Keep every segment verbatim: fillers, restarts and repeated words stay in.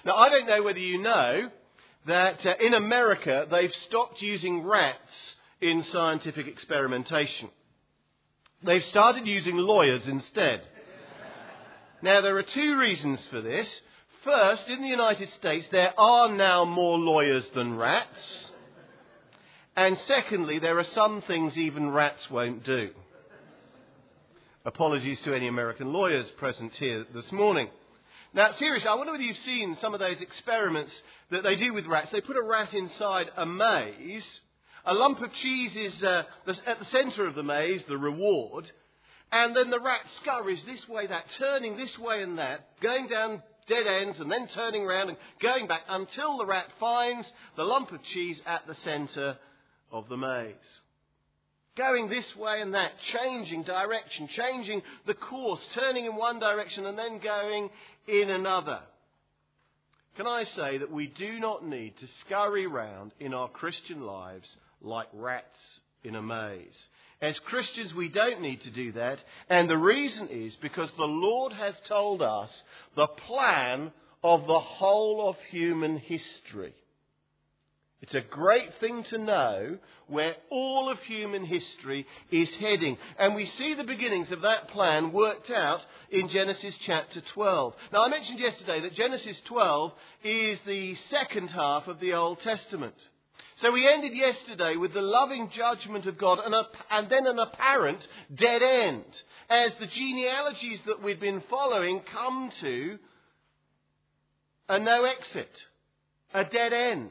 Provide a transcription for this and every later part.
Now, I don't know whether you know that uh, in America they've stopped using rats in scientific experimentation. They've started using lawyers instead. Now, there are two reasons for this. First, in the United States, there are now more lawyers than rats. And secondly, there are some things even rats won't do. Apologies to any American lawyers present here this morning. Now, seriously, I wonder whether you've seen some of those experiments that they do with rats. They put a rat inside a maze. A lump of cheese is uh, at the centre of the maze, the reward. And then the rat scurries this way, that, turning this way and that, going down dead ends and then turning around and going back until the rat finds the lump of cheese at the centre of the maze. Going this way and that, changing direction, changing the course, turning in one direction and then going in another. Can I say that we do not need to scurry round in our Christian lives like rats in a maze? As Christians, we don't need to do that. And the reason is because the Lord has told us the plan of the whole of human history. It's a great thing to know where all of human history is heading. And we see the beginnings of that plan worked out in Genesis chapter twelve. Now, I mentioned yesterday that Genesis twelve is the second half of the Old Testament. So we ended yesterday with the loving judgment of God and, a, and then an apparent dead end, as the genealogies that we've been following come to a no exit, a dead end.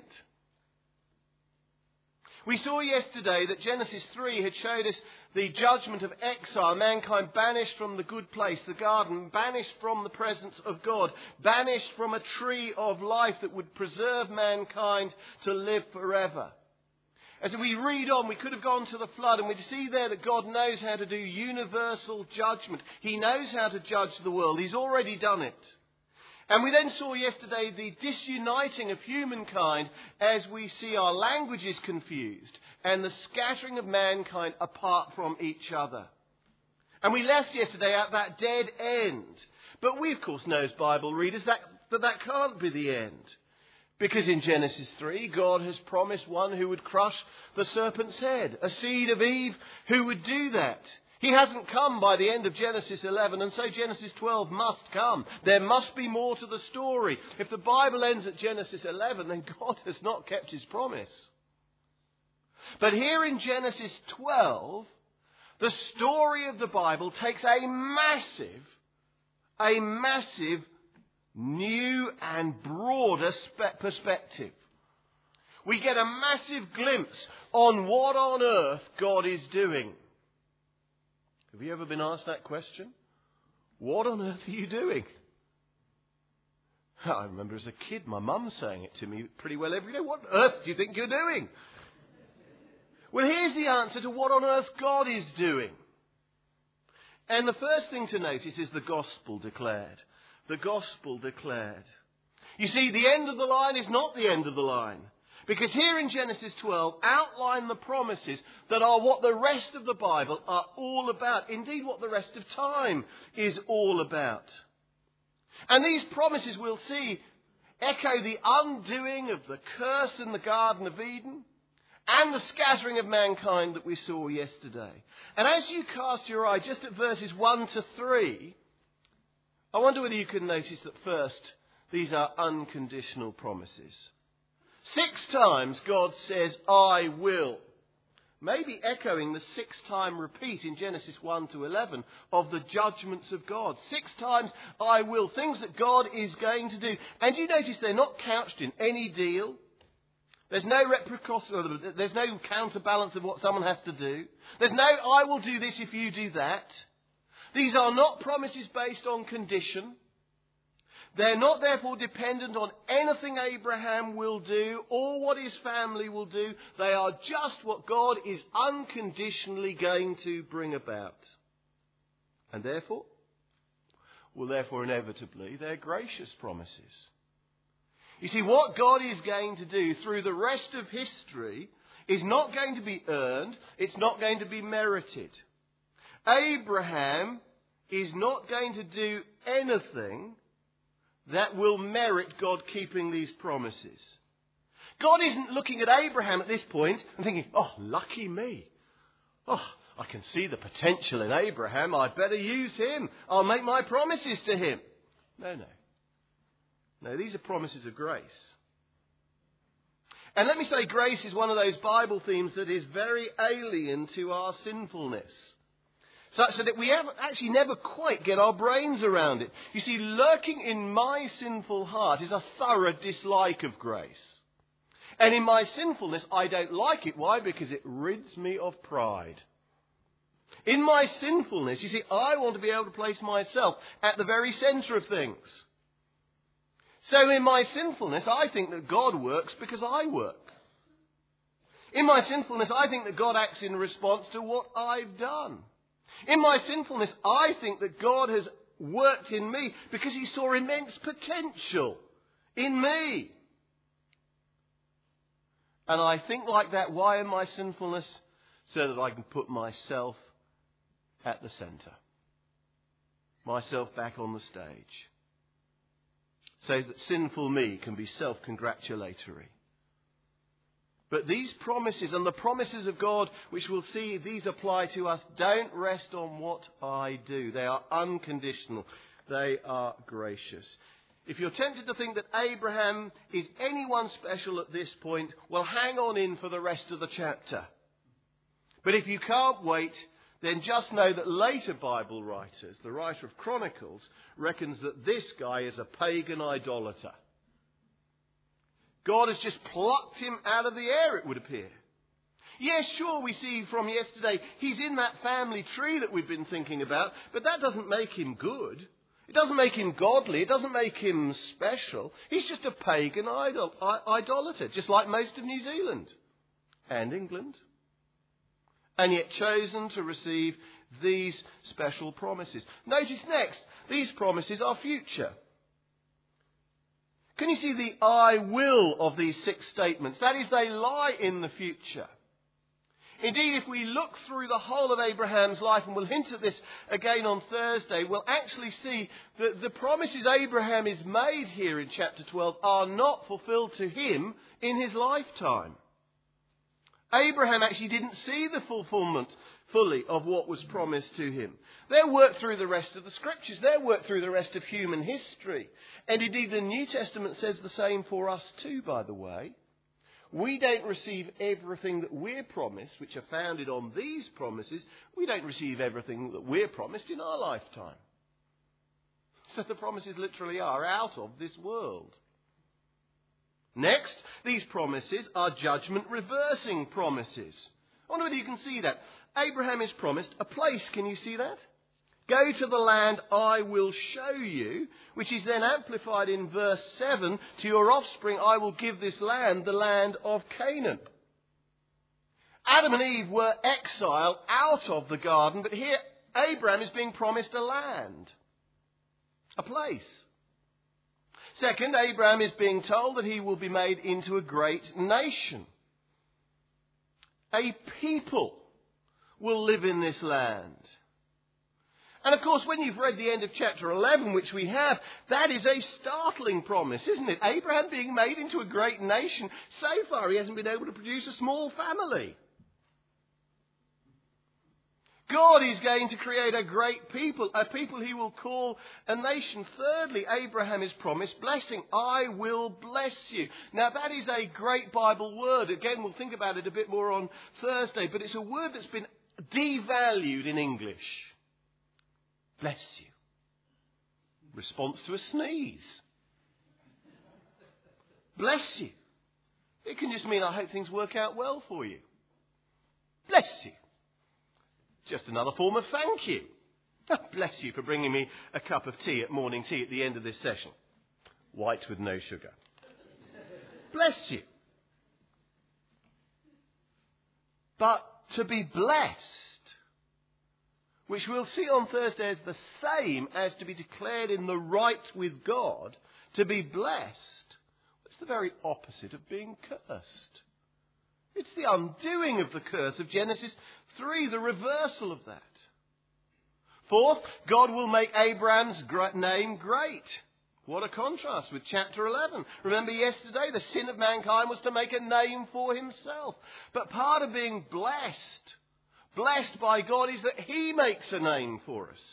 We saw yesterday that Genesis three had showed us the judgment of exile, mankind banished from the good place, the garden, banished from the presence of God, banished from a tree of life that would preserve mankind to live forever. As we read on, we could have gone to the flood and we'd see there that God knows how to do universal judgment. He knows how to judge the world. He's already done it. And we then saw yesterday the disuniting of humankind as we see our languages confused and the scattering of mankind apart from each other. And we left yesterday at that dead end. But we, of course, know as Bible readers that that, that can't be the end. Because in Genesis three, God has promised one who would crush the serpent's head, a seed of Eve who would do that. He hasn't come by the end of Genesis eleven, and so Genesis twelve must come. There must be more to the story. If the Bible ends at Genesis eleven, then God has not kept his promise. But here in Genesis twelve, the story of the Bible takes a massive, a massive new and broader spe- perspective. We get a massive glimpse on what on earth God is doing. Have you ever been asked that question? What on earth are you doing? I remember as a kid my mum saying it to me pretty well every day. What on earth do you think you're doing? Well, here's the answer to what on earth God is doing. And the first thing to notice is the gospel declared. The gospel declared. You see, the end of the line is not the end of the line. Because here in Genesis twelve outline the promises that are what the rest of the Bible are all about. Indeed, what the rest of time is all about. And these promises, we'll see, echo the undoing of the curse in the Garden of Eden and the scattering of mankind that we saw yesterday. And as you cast your eye just at verses one to three, I wonder whether you can notice that first, these are unconditional promises. Six times God says, I will. Maybe echoing the six-time repeat in Genesis one to eleven of the judgments of God. Six times, I will. Things that God is going to do. And you notice they're not couched in any deal. There's no reciprocity, there's no counterbalance of what someone has to do. There's no, I will do this if you do that. These are not promises based on condition. They're not therefore dependent on anything Abraham will do or what his family will do. They are just what God is unconditionally going to bring about. And therefore, well, therefore inevitably, they're gracious promises. You see, what God is going to do through the rest of history is not going to be earned. It's not going to be merited. Abraham is not going to do anything that will merit God keeping these promises. God isn't looking at Abraham at this point and thinking, oh, lucky me. Oh, I can see the potential in Abraham. I'd better use him. I'll make my promises to him. No, no. No, these are promises of grace. And let me say, grace is one of those Bible themes that is very alien to our sinfulness. Such that we have actually never quite get our brains around it. You see, lurking in my sinful heart is a thorough dislike of grace. And in my sinfulness, I don't like it. Why? Because it rids me of pride. In my sinfulness, you see, I want to be able to place myself at the very centre of things. So in my sinfulness, I think that God works because I work. In my sinfulness, I think that God acts in response to what I've done. In my sinfulness, I think that God has worked in me because he saw immense potential in me. And I think like that. Why in my sinfulness? So that I can put myself at the centre. Myself back on the stage. So that sinful me can be self-congratulatory. But these promises and the promises of God, which we'll see these apply to us, don't rest on what I do. They are unconditional. They are gracious. If you're tempted to think that Abraham is anyone special at this point, well, hang on in for the rest of the chapter. But if you can't wait, then just know that later Bible writers, the writer of Chronicles, reckons that this guy is a pagan idolater. God has just plucked him out of the air, it would appear. Yes, sure, we see from yesterday, he's in that family tree that we've been thinking about, but that doesn't make him good. It doesn't make him godly. It doesn't make him special. He's just a pagan idol, idolater, just like most of New Zealand and England. And yet chosen to receive these special promises. Notice next, these promises are future. Can you see the I will of these six statements? That is, they lie in the future. Indeed, if we look through the whole of Abraham's life, and we'll hint at this again on Thursday, we'll actually see that the promises Abraham is made here in chapter twelve are not fulfilled to him in his lifetime. Abraham actually didn't see the fulfillment fully of what was promised to him. They're worked through the rest of the scriptures. They're worked through the rest of human history. And indeed, the New Testament says the same for us too, by the way. We don't receive everything that we're promised, which are founded on these promises. We don't receive everything that we're promised in our lifetime. So the promises literally are out of this world. Next, these promises are judgment reversing promises. I wonder whether you can see that. Abraham is promised a place. Can you see that? Go to the land I will show you, which is then amplified in verse seven. To your offspring I will give this land, the land of Canaan. Adam and Eve were exiled out of the garden, but here Abraham is being promised a land, a place. Second, Abraham is being told that he will be made into a great nation. A people will live in this land. And of course, when you've read the end of chapter eleven, which we have, that is a startling promise, isn't it? Abraham being made into a great nation. So far, he hasn't been able to produce a small family. God is going to create a great people, a people he will call a nation. Thirdly, Abraham is promised blessing. I will bless you. Now, that is a great Bible word. Again, we'll think about it a bit more on Thursday, but it's a word that's been devalued in English. Bless you. Response to a sneeze. Bless you. It can just mean I hope things work out well for you. Bless you. Just another form of thank you. Oh, bless you for bringing me a cup of tea at morning tea at the end of this session. White with no sugar. Bless you. But to be blessed, which we'll see on Thursday as the same as to be declared in the right with God, to be blessed, it's the very opposite of being cursed. It's the undoing of the curse of Genesis three, the reversal of that. Fourth, God will make Abraham's name great. What a contrast with chapter eleven. Remember yesterday, the sin of mankind was to make a name for himself. But part of being blessed, blessed by God, is that he makes a name for us.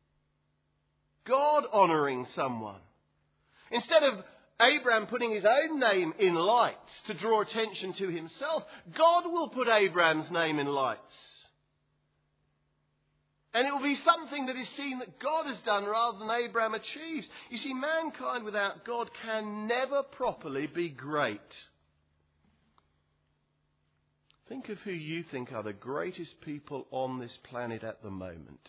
God honouring someone. Instead of Abraham putting his own name in lights to draw attention to himself, God will put Abraham's name in lights. And it will be something that is seen that God has done rather than Abraham achieves. You see, mankind without God can never properly be great. Think of who you think are the greatest people on this planet at the moment.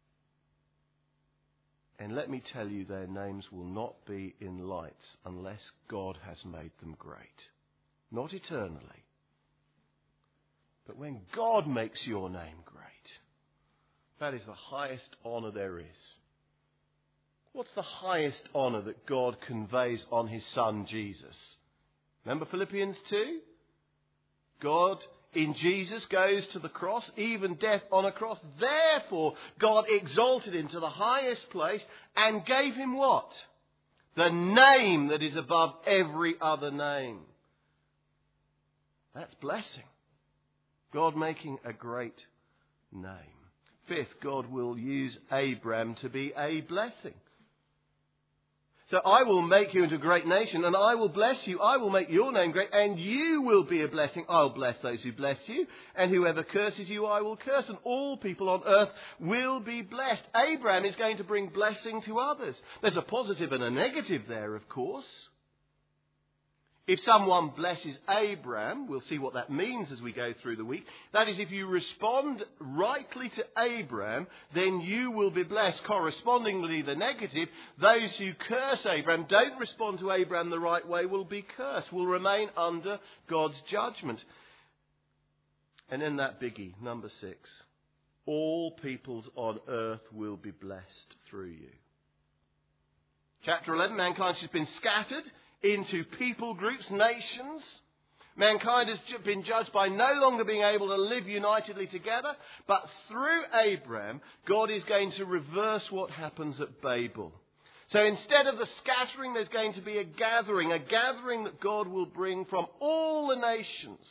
And let me tell you, their names will not be in lights unless God has made them great. Not eternally. But when God makes your name great, that is the highest honour there is. What's the highest honour that God conveys on his Son Jesus? Remember Philippians two? God in Jesus goes to the cross, even death on a cross. Therefore, God exalted him to the highest place and gave him what? The name that is above every other name. That's blessing. God making a great name. Fifth, God will use Abraham to be a blessing. So I will make you into a great nation, and I will bless you. I will make your name great, and you will be a blessing. I'll bless those who bless you, and whoever curses you, I will curse. And all people on earth will be blessed. Abraham is going to bring blessing to others. There's a positive and a negative there, of course. If someone blesses Abraham, we'll see what that means as we go through the week. That is, if you respond rightly to Abraham, then you will be blessed. Correspondingly, the negative, those who curse Abraham, don't respond to Abraham the right way, will be cursed, will remain under God's judgment. And then that biggie, number six. All peoples on earth will be blessed through you. Chapter eleven, mankind has been scattered into people groups, nations. Mankind has been judged by no longer being able to live unitedly together, but through Abraham, God is going to reverse what happens at Babel. So instead of the scattering, there's going to be a gathering, a gathering that God will bring from all the nations.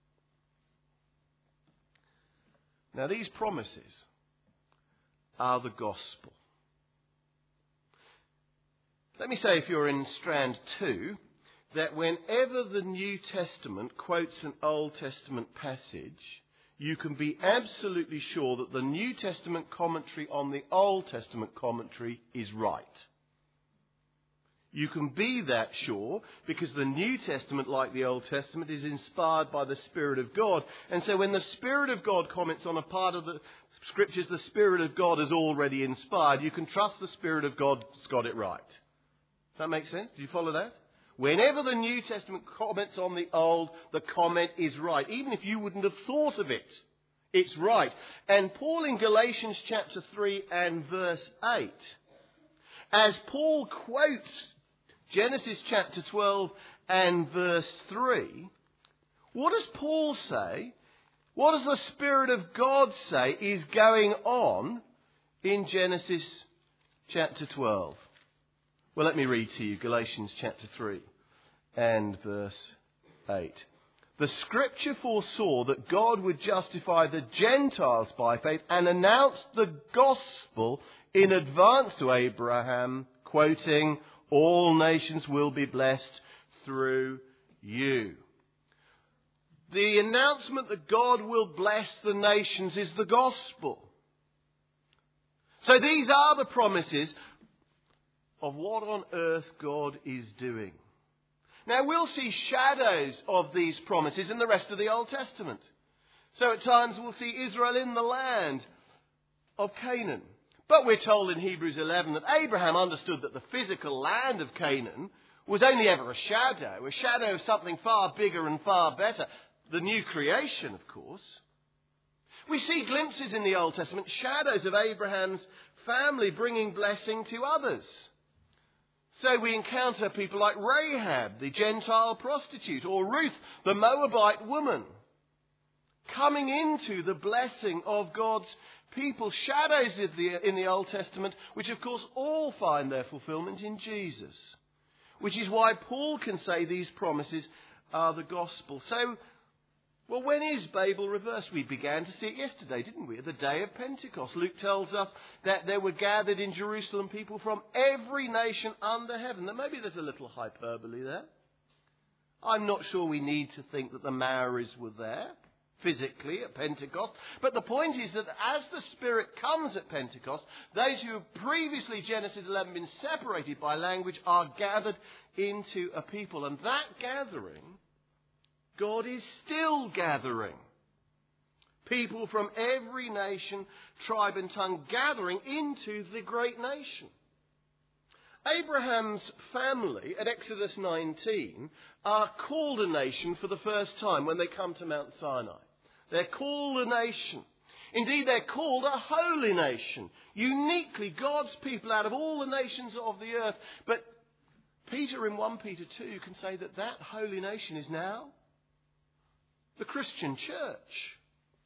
Now these promises are the gospel. Let me say, if you're in strand two, that whenever the New Testament quotes an Old Testament passage, you can be absolutely sure that the New Testament commentary on the Old Testament commentary is right. You can be that sure because the New Testament, like the Old Testament, is inspired by the Spirit of God. And so when the Spirit of God comments on a part of the Scriptures the Spirit of God has already inspired, you can trust the Spirit of God's got it right. Does that make sense? Do you follow that? Whenever the New Testament comments on the Old, the comment is right. Even if you wouldn't have thought of it, it's right. And Paul in Galatians chapter three and verse eight, as Paul quotes Genesis chapter twelve and verse three, what does Paul say? What does the Spirit of God say is going on in Genesis chapter twelve? Well, let me read to you Galatians chapter three and verse eight. The Scripture foresaw that God would justify the Gentiles by faith and announced the gospel in advance to Abraham, quoting, all nations will be blessed through you. The announcement that God will bless the nations is the gospel. So these are the promises of what on earth God is doing. Now we'll see shadows of these promises in the rest of the Old Testament. So at times we'll see Israel in the land of Canaan. But we're told in Hebrews eleven that Abraham understood that the physical land of Canaan was only ever a shadow, a shadow of something far bigger and far better, the new creation, of course. We see glimpses in the Old Testament, shadows of Abraham's family bringing blessing to others. So we encounter people like Rahab, the Gentile prostitute, or Ruth, the Moabite woman, coming into the blessing of God's people, shadows of the, in the Old Testament, which of course all find their fulfillment in Jesus. Which is why Paul can say these promises are the gospel. So, well, when is Babel reversed? We began to see it yesterday, didn't we? At the day of Pentecost. Luke tells us that there were gathered in Jerusalem people from every nation under heaven. Now, maybe there's a little hyperbole there. I'm not sure we need to think that the Maoris were there physically at Pentecost. But the point is that as the Spirit comes at Pentecost, those who have previously, Genesis eleven, been separated by language are gathered into a people. And that gathering, God is still gathering people from every nation, tribe and tongue, gathering into the great nation. Abraham's family at Exodus nineteen are called a nation for the first time when they come to Mount Sinai. They're called a nation. Indeed, they're called a holy nation. Uniquely God's people out of all the nations of the earth. But Peter in First Peter two can say that that holy nation is now the Christian church.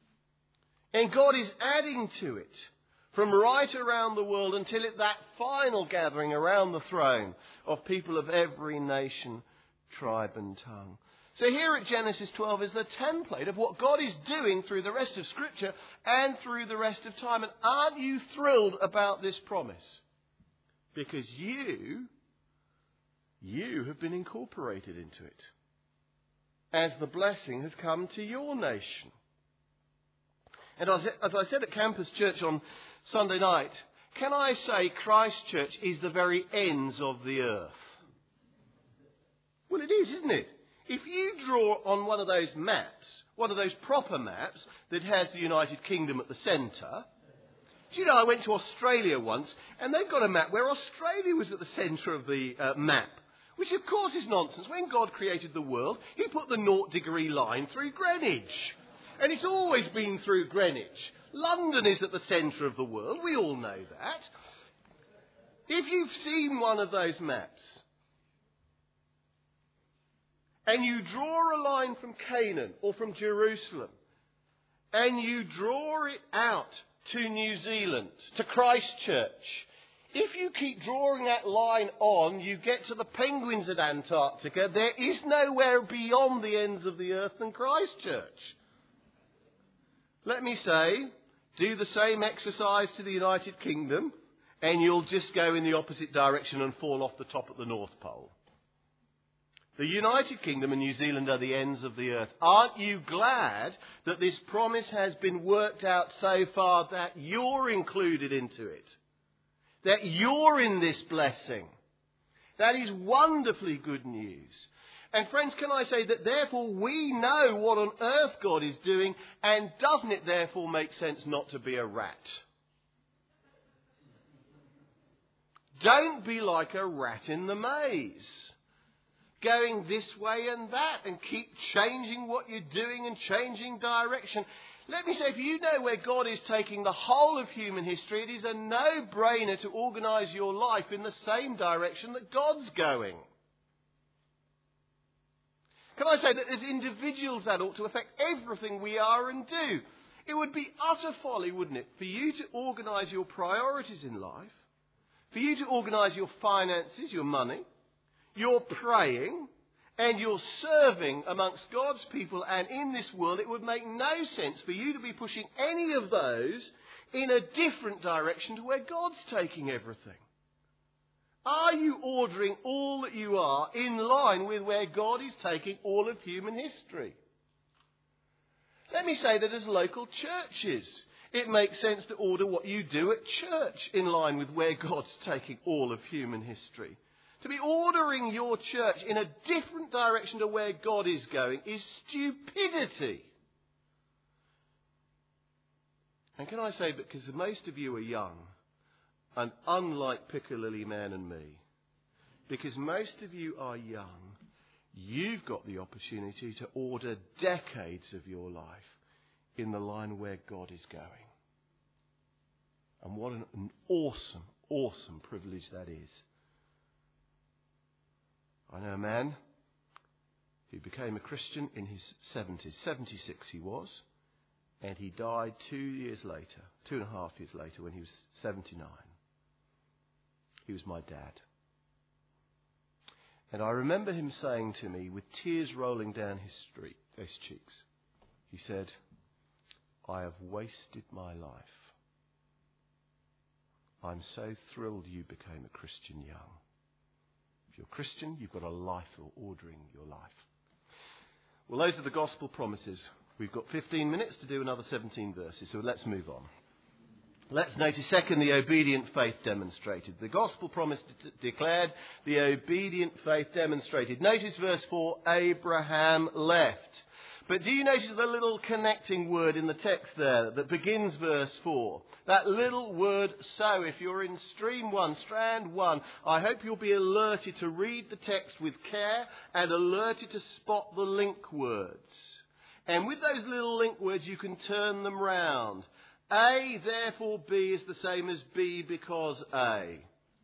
And God is adding to it from right around the world until it, that final gathering around the throne of people of every nation, tribe and tongue. So here at Genesis twelve is the template of what God is doing through the rest of Scripture and through the rest of time. And aren't you thrilled about this promise? Because you, you have been incorporated into it as the blessing has come to your nation. And as, as I said at Campus Church on Sunday night, can I say Christ Church is the very ends of the earth? Well, it is, isn't it? If you draw on one of those maps, one of those proper maps that has the United Kingdom at the centre, do you know, I went to Australia once and they've got a map where Australia was at the centre of the uh, map, which of course is nonsense. When God created the world, he put the naught degree line through Greenwich. And it's always been through Greenwich. London is at the centre of the world. We all know that. If you've seen one of those maps and you draw a line from Canaan or from Jerusalem and you draw it out to New Zealand, to Christchurch, if you keep drawing that line on, you get to the penguins at Antarctica. There is nowhere beyond the ends of the earth than Christchurch. Let me say, do the same exercise to the United Kingdom and you'll just go in the opposite direction and fall off the top at the North Pole. The United Kingdom and New Zealand are the ends of the earth. Aren't you glad that this promise has been worked out so far that you're included into it? That you're in this blessing? That is wonderfully good news. And friends, can I say that therefore we know what on earth God is doing, and doesn't it therefore make sense not to be a rat? Don't be like a rat in the maze, going this way and that and keep changing what you're doing and changing direction. Let me say, if you know where God is taking the whole of human history, it is a no-brainer to organise your life in the same direction that God's going. Can I say that as individuals that ought to affect everything we are and do? It would be utter folly, wouldn't it, for you to organise your priorities in life, for you to organise your finances, your money, your praying, and your serving amongst God's people and in this world. It would make no sense for you to be pushing any of those in a different direction to where God's taking everything. Are you ordering all that you are in line with where God is taking all of human history? Let me say that as local churches, it makes sense to order what you do at church in line with where God's taking all of human history. To be ordering your church in a different direction to where God is going is stupidity. And can I say, because most of you are young, and unlike Piccalilli Man and me, because most of you are young, you've got the opportunity to order decades of your life in the line where God is going. And what an, an awesome, awesome privilege that is. I know a man who became a Christian in his seventies. seventy-six he was. And he died two years later, two and a half years later, when he was seventy-nine. He was my dad. And I remember him saying to me, with tears rolling down his, street, his cheeks, he said, "I have wasted my life. I'm so thrilled you became a Christian young. If you're a Christian, you've got a life ordering your life." Well, those are the gospel promises. We've got fifteen minutes to do another seventeen verses, so let's move on. Let's notice second, the obedient faith demonstrated. The gospel promise d- declared, the obedient faith demonstrated. Notice verse four, Abraham left. But do you notice the little connecting word in the text there that begins verse four? That little word so. If you're in stream one, strand one, I hope you'll be alerted to read the text with care and alerted to spot the link words. And with those little link words, you can turn them round. A, therefore B, is the same as B because A.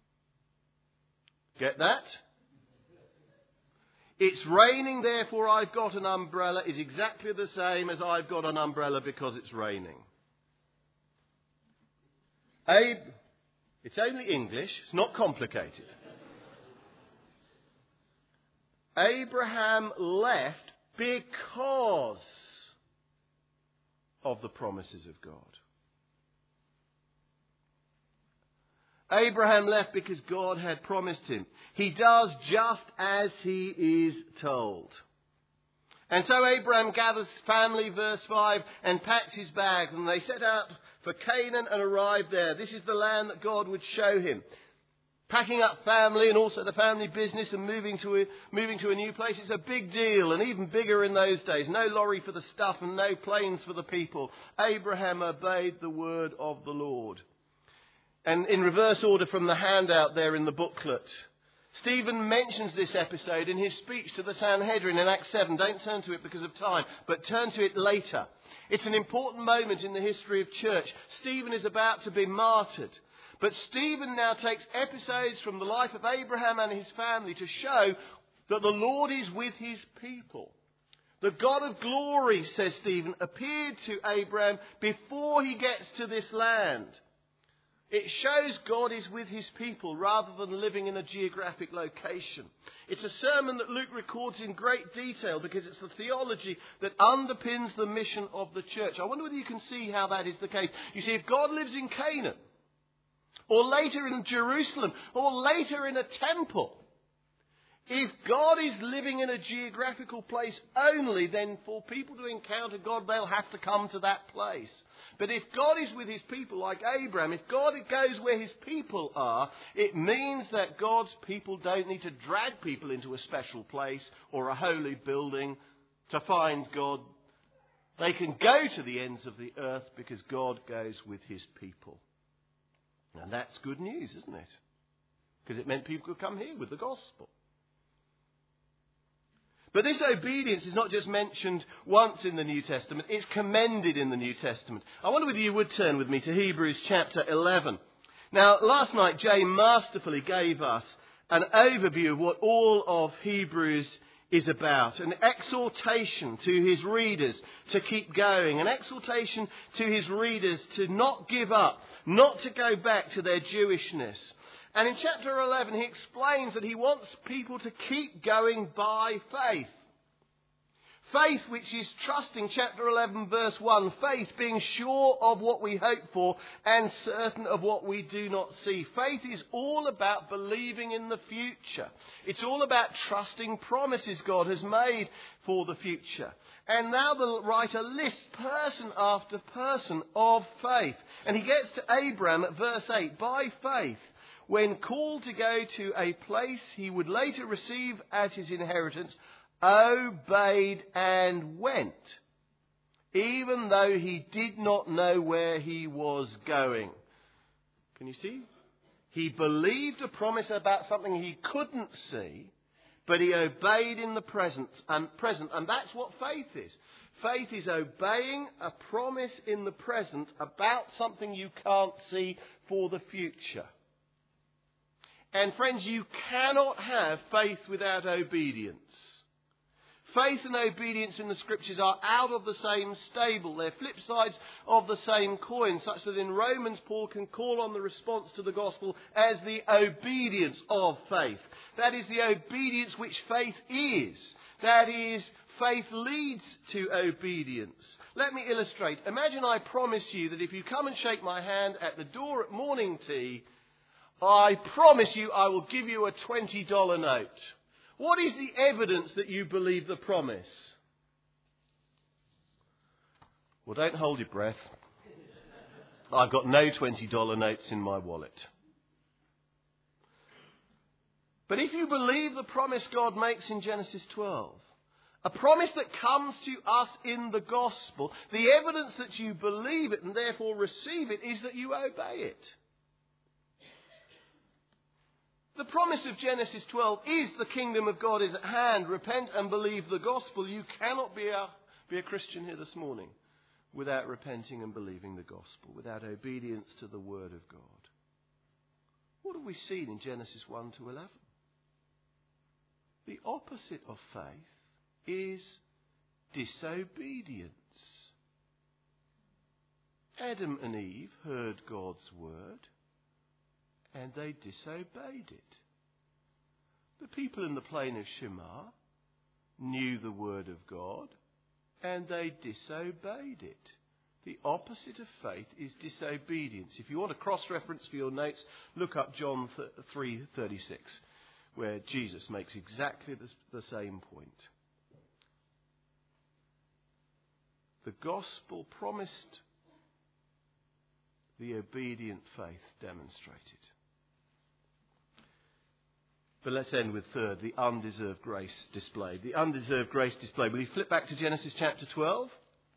Get that? It's raining, therefore I've got an umbrella is exactly the same as I've got an umbrella because it's raining. A, it's only English, it's not complicated. Abraham left because of the promises of God. Abraham left because God had promised him. He does just as he is told. And so Abraham gathers family, verse five, and packs his bags, and they set out for Canaan and arrived there. This is the land that God would show him. Packing up family and also the family business and moving to a, moving to a new place. It's a big deal, and even bigger in those days. No lorry for the stuff and no planes for the people. Abraham obeyed the word of the Lord. And in reverse order from the handout there in the booklet, Stephen mentions this episode in his speech to the Sanhedrin in Acts seven. Don't turn to it because of time, but turn to it later. It's an important moment in the history of church. Stephen is about to be martyred. But Stephen now takes episodes from the life of Abraham and his family to show that the Lord is with his people. The God of glory, says Stephen, appeared to Abraham before he gets to this land. It shows God is with his people rather than living in a geographic location. It's a sermon that Luke records in great detail because it's the theology that underpins the mission of the church. I wonder whether you can see how that is the case. You see, if God lives in Canaan, or later in Jerusalem, or later in a temple, if God is living in a geographical place only, then for people to encounter God, they'll have to come to that place. But if God is with his people like Abraham, if God goes where his people are, it means that God's people don't need to drag people into a special place or a holy building to find God. They can go to the ends of the earth because God goes with his people. And that's good news, isn't it? Because it meant people could come here with the gospel. But this obedience is not just mentioned once in the New Testament, it's commended in the New Testament. I wonder whether you would turn with me to Hebrews chapter eleven. Now, last night Jay masterfully gave us an overview of what all of Hebrews is about. An exhortation to his readers to keep going. An exhortation to his readers to not give up, not to go back to their Jewishness. And in chapter eleven, he explains that he wants people to keep going by faith. Faith which is trusting, chapter eleven, verse one, faith being sure of what we hope for and certain of what we do not see. Faith is all about believing in the future. It's all about trusting promises God has made for the future. And now the writer lists person after person of faith. And he gets to Abraham at verse eight. By faith, when called to go to a place he would later receive as his inheritance, obeyed and went, even though he did not know where he was going. Can you see? He believed a promise about something he couldn't see, but he obeyed in the present, and present, and that's what faith is. Faith is obeying a promise in the present about something you can't see for the future. And friends, you cannot have faith without obedience. Faith and obedience in the Scriptures are out of the same stable. They're flip sides of the same coin, such that in Romans Paul can call on the response to the gospel as the obedience of faith. That is the obedience which faith is. That is, faith leads to obedience. Let me illustrate. Imagine I promise you that if you come and shake my hand at the door at morning tea, I promise you I will give you a twenty dollar note. What is the evidence that you believe the promise? Well, don't hold your breath. I've got no twenty dollar notes in my wallet. But if you believe the promise God makes in Genesis twelve, a promise that comes to us in the gospel, the evidence that you believe it and therefore receive it is that you obey it. The promise of Genesis twelve is the kingdom of God is at hand. Repent and believe the gospel. You cannot be a, be a Christian here this morning without repenting and believing the gospel, without obedience to the word of God. What have we seen in Genesis one to eleven? The opposite of faith is disobedience. Adam and Eve heard God's word, and they disobeyed it. The people in the plain of Shinar knew the word of God, and they disobeyed it. The opposite of faith is disobedience. If you want a cross-reference for your notes, look up John three thirty-six, where Jesus makes exactly the, the same point. The gospel promised, the obedient faith demonstrated. But let's end with third, the undeserved grace displayed. The undeserved grace displayed. Will you flip back to Genesis chapter twelve?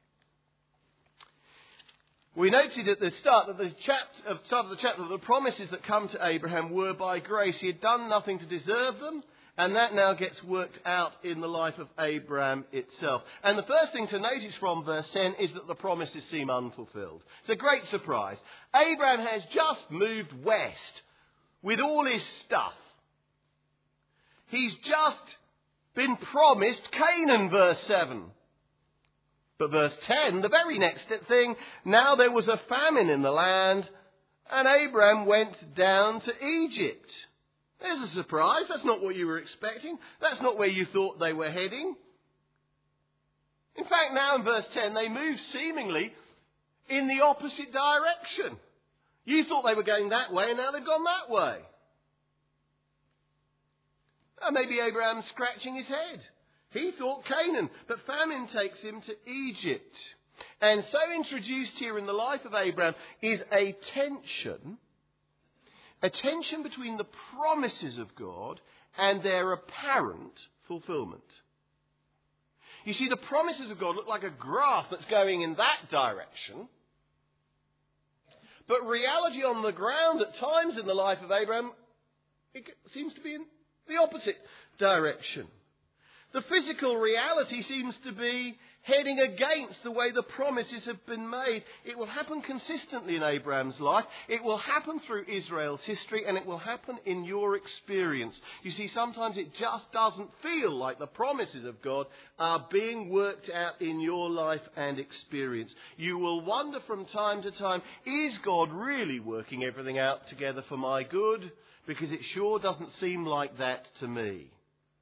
We noted at the start that the chapter, at the start of the chapter that the promises that come to Abraham were by grace. He had done nothing to deserve them, and that now gets worked out in the life of Abraham itself. And the first thing to notice from verse ten is that the promises seem unfulfilled. It's a great surprise. Abraham has just moved west with all his stuff. He's just been promised Canaan, verse seven. But verse ten, the very next thing, now there was a famine in the land, and Abraham went down to Egypt. There's a surprise. That's not what you were expecting. That's not where you thought they were heading. In fact, now in verse ten, they move seemingly in the opposite direction. You thought they were going that way, and now they've gone that way. And maybe Abraham's scratching his head. He thought Canaan, but famine takes him to Egypt. And so introduced here in the life of Abraham is a tension, a tension between the promises of God and their apparent fulfillment. You see, the promises of God look like a graph that's going in that direction. But reality on the ground at times in the life of Abraham, it seems to be in the opposite direction. The physical reality seems to be heading against the way the promises have been made. It will happen consistently in Abraham's life. It will happen through Israel's history, and it will happen in your experience. You see, sometimes it just doesn't feel like the promises of God are being worked out in your life and experience. You will wonder from time to time, is God really working everything out together for my good? Because it sure doesn't seem like that to me.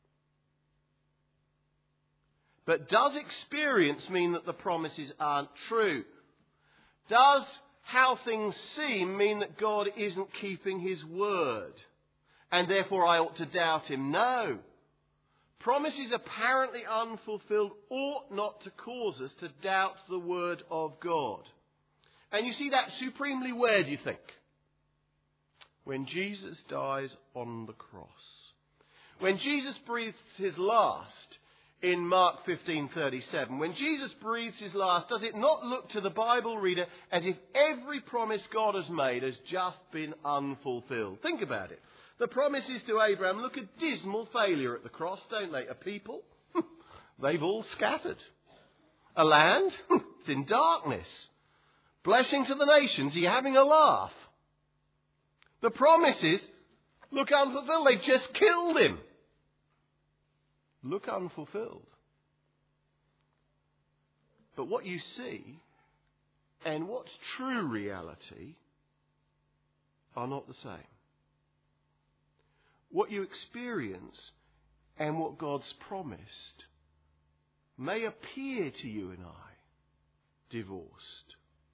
But does experience mean that the promises aren't true? Does how things seem mean that God isn't keeping his word, and therefore I ought to doubt him? No. Promises apparently unfulfilled ought not to cause us to doubt the word of God. And you see that supremely where, do you think? When Jesus dies on the cross. When Jesus breathes his last in Mark fifteen thirty-seven, when Jesus breathes his last, does it not look to the Bible reader as if every promise God has made has just been unfulfilled? Think about it. The promises to Abraham look a dismal failure at the cross, don't they? A people, they've all scattered. A land, it's in darkness. Blessing to the nations, are you having a laugh? The promises look unfulfilled. They've just killed him. Look unfulfilled. But what you see and what's true reality are not the same. What you experience and what God's promised may appear to you and I divorced,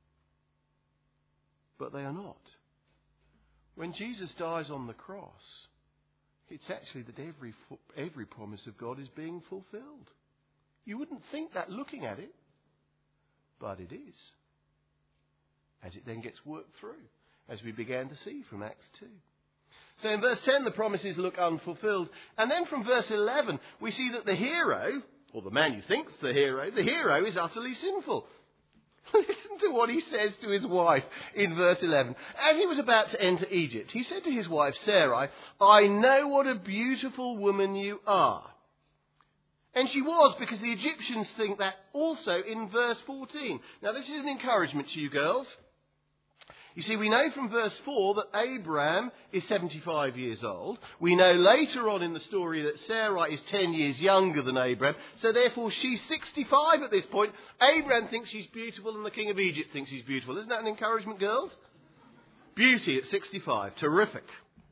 but they are not. When Jesus dies on the cross, it's actually that every every promise of God is being fulfilled. You wouldn't think that looking at it, but it is. As it then gets worked through, as we began to see from Acts two. So in verse ten, the promises look unfulfilled. And then from verse eleven, we see that the hero, or the man you think's the hero, the hero is utterly sinful. Listen to what he says to his wife in verse eleven. As he was about to enter Egypt, he said to his wife Sarai, "I know what a beautiful woman you are." And she was, because the Egyptians think that also in verse fourteen. Now this is an encouragement to you girls. You see, we know from verse four that Abraham is seventy-five years old. We know later on in the story that Sarah is ten years younger than Abraham. So therefore she's sixty-five at this point. Abraham thinks she's beautiful and the king of Egypt thinks she's beautiful. Isn't that an encouragement, girls? Beauty at sixty-five. Terrific.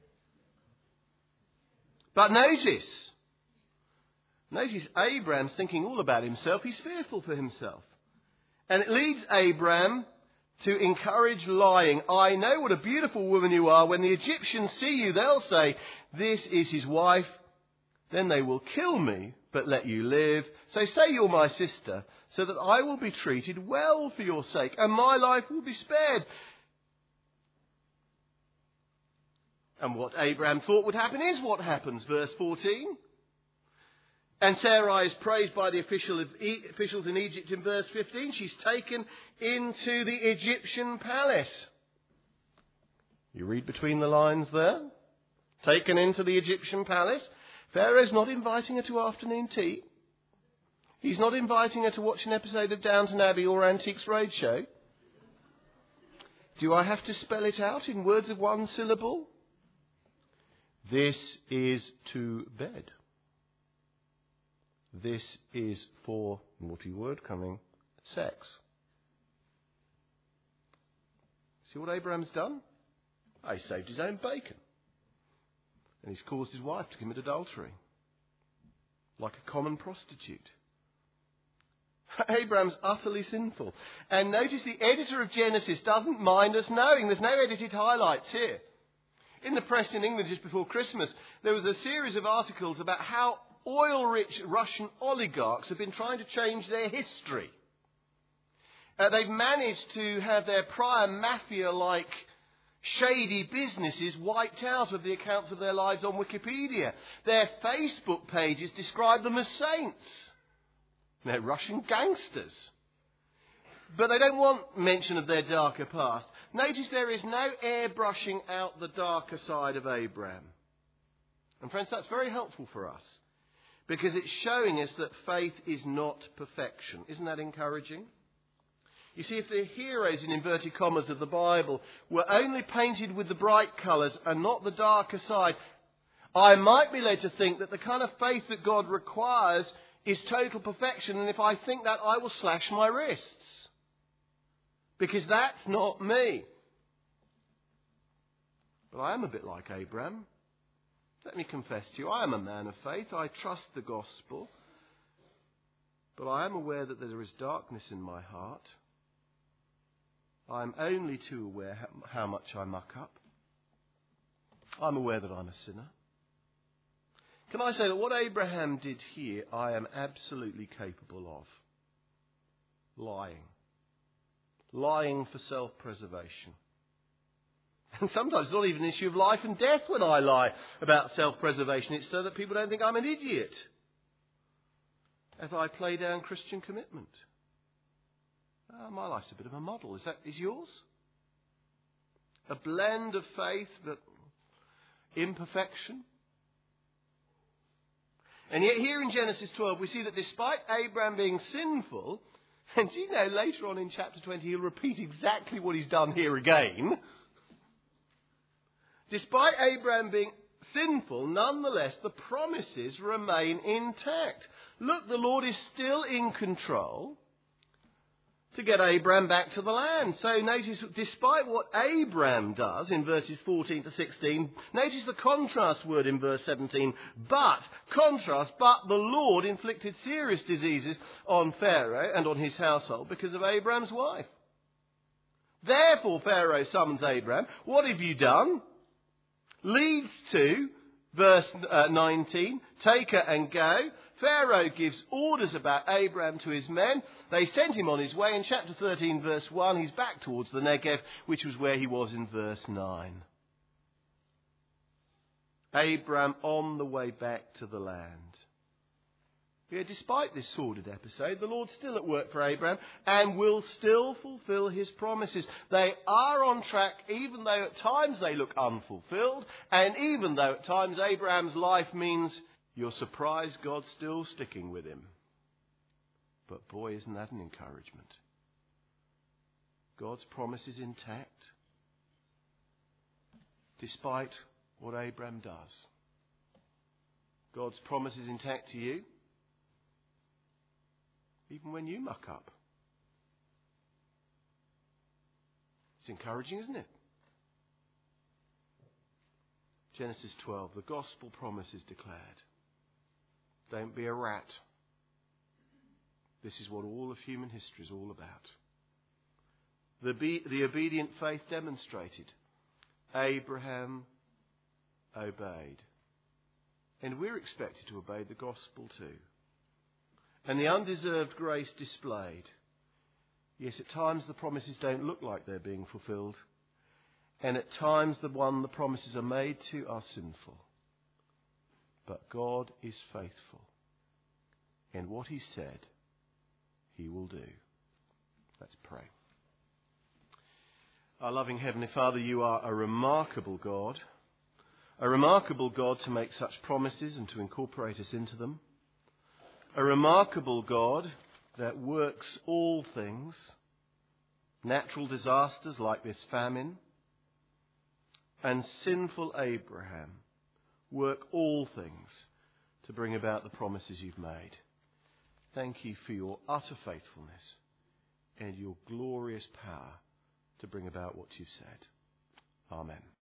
But notice, notice Abraham's thinking all about himself. He's fearful for himself. And it leads Abraham to encourage lying. I know what a beautiful woman you are. When the Egyptians see you, they'll say, "This is his wife." Then they will kill me, but let you live. So say you're my sister, so that I will be treated well for your sake, and my life will be spared. And what Abraham thought would happen is what happens. Verse fourteen. And Sarai is praised by the official of e- officials in Egypt in verse fifteen. She's taken into the Egyptian palace. You read between the lines there. Taken into the Egyptian palace. Pharaoh's not inviting her to afternoon tea. He's not inviting her to watch an episode of Downton Abbey or Antiques Roadshow. Do I have to spell it out in words of one syllable? This is to bed. This is for, naughty word coming, sex. See what Abraham's done? He saved his own bacon. And he's caused his wife to commit adultery. Like a common prostitute. Abraham's utterly sinful. And notice the editor of Genesis doesn't mind us knowing. There's no edited highlights here. In the press in England just before Christmas, there was a series of articles about how oil-rich Russian oligarchs have been trying to change their history. Uh, they've managed to have their prior mafia-like shady businesses wiped out of the accounts of their lives on Wikipedia. Their Facebook pages describe them as saints. They're Russian gangsters. But they don't want mention of their darker past. Notice there is no airbrushing out the darker side of Abraham. And friends, that's very helpful for us. Because it's showing us that faith is not perfection. Isn't that encouraging? You see, if the heroes in inverted commas of the Bible were only painted with the bright colours and not the darker side, I might be led to think that the kind of faith that God requires is total perfection. And if I think that, I will slash my wrists. Because that's not me. But I am a bit like Abraham. Let me confess to you, I am a man of faith. I trust the gospel. But I am aware that there is darkness in my heart. I am only too aware how much I muck up. I'm aware that I'm a sinner. Can I say that what Abraham did here, I am absolutely capable of? Lying. Lying for self-preservation. And sometimes it's not even an issue of life and death when I lie about self-preservation. It's so that people don't think I'm an idiot as I play down Christian commitment. Oh, my life's a bit of a model. Is that is yours? A blend of faith but imperfection. And yet here in Genesis twelve we see that despite Abraham being sinful, and you know later on in chapter twenty he'll repeat exactly what he's done here again. Despite Abraham being sinful, nonetheless, the promises remain intact. Look, the Lord is still in control. to get Abraham back to the land. So notice, despite what Abraham does in verses fourteen to sixteen, notice the contrast word in verse seventeen. But, contrast, but the Lord inflicted serious diseases on Pharaoh and on his household because of Abraham's wife. Therefore Pharaoh summons Abraham. What have you done? Leads to, verse uh, nineteen, take her and go. Pharaoh gives orders about Abraham to his men. They sent him on his way. In chapter thirteen, verse one, he's back towards the Negev, which was where he was in verse nine. Abraham on the way back to the land. Yeah, despite this sordid episode, the Lord's still at work for Abraham and will still fulfill his promises. They are on track, even though at times they look unfulfilled, and even though at times Abraham's life means you're surprised God's still sticking with him. But boy, isn't that an encouragement. God's promise is intact, despite what Abraham does. God's promise is intact to you, even when you muck up. It's encouraging, isn't it? Genesis twelve, the gospel promise is declared. Don't be a rat. This is what all of human history is all about. The, be, the obedient faith demonstrated. Abraham obeyed. And we're expected to obey the gospel too. And the undeserved grace displayed. Yes, at times the promises don't look like they're being fulfilled. And at times the one the promises are made to are sinful. But God is faithful. And what he said, he will do. Let's pray. Our loving Heavenly Father, you are a remarkable God. A remarkable God to make such promises and to incorporate us into them. A remarkable God that works all things. Natural disasters like this famine. And sinful Abraham work all things to bring about the promises you've made. Thank you for your utter faithfulness and your glorious power to bring about what you've said. Amen.